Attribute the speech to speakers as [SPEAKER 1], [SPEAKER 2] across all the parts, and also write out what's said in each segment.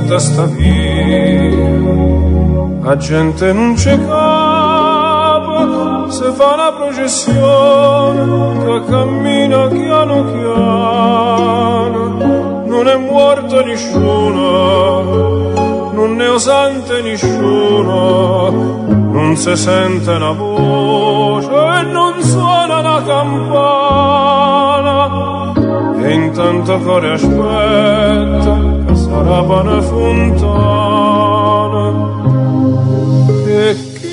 [SPEAKER 1] tutta sta via, la gente non c'è capo, se fa una processione che cammina piano piano, non è morto nessuno, non è osante nessuno, non si sente una voce e non suona una campana, e intanto cuore aspetta che sarà pane fontana, e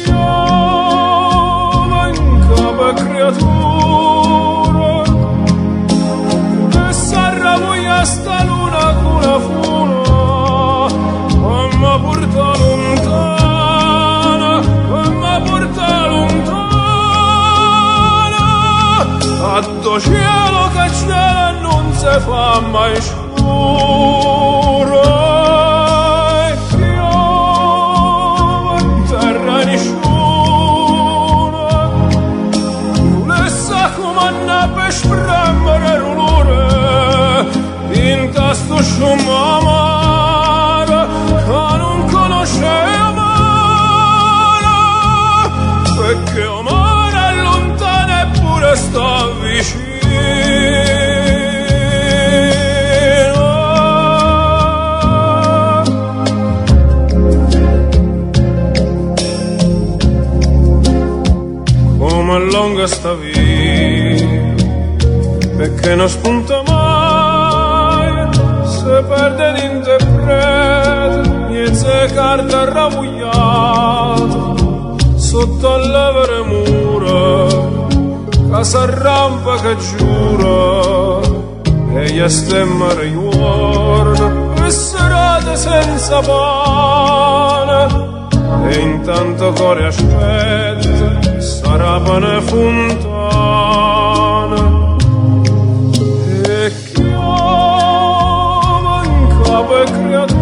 [SPEAKER 1] chiama in capo creatura che s'arravoglia sta luna con la funa, ma porta lontana, ma porta lontana, a do cielo che c'è non si fa mai scuro, e piove in terra nessuno, non le sa come andà per spremere l'olore, in tasto sciumamare che non conosce amore, perché amore è lontano eppure sta vicino. Come lunga sta via, perché non spunta mai, se perde l'interprete, niente carta ravogliata, sotto le vere mura, che s'arrampa che giura, e gli stemma riuorna, e serate senza pane, e intanto cuore aspetta, sarà pane fontana, e chiama in capo e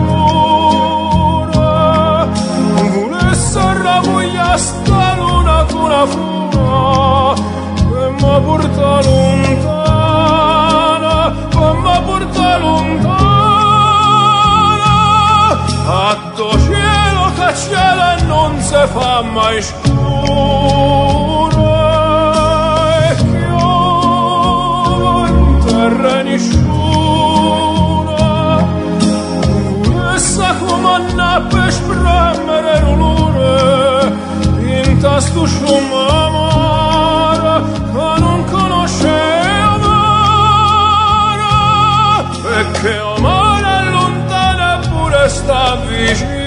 [SPEAKER 1] creatura, volesse ravoglia sta luna con la funa, e mi porta lontana, e mi porta lontana, a do cielo che cielo e non si fa mai scuro, e chiova in terra nessuna, volesse come andà per spremere l'olore, in tasto sciumamare che non conosce amore, perché amore è lontano eppure sta vicino.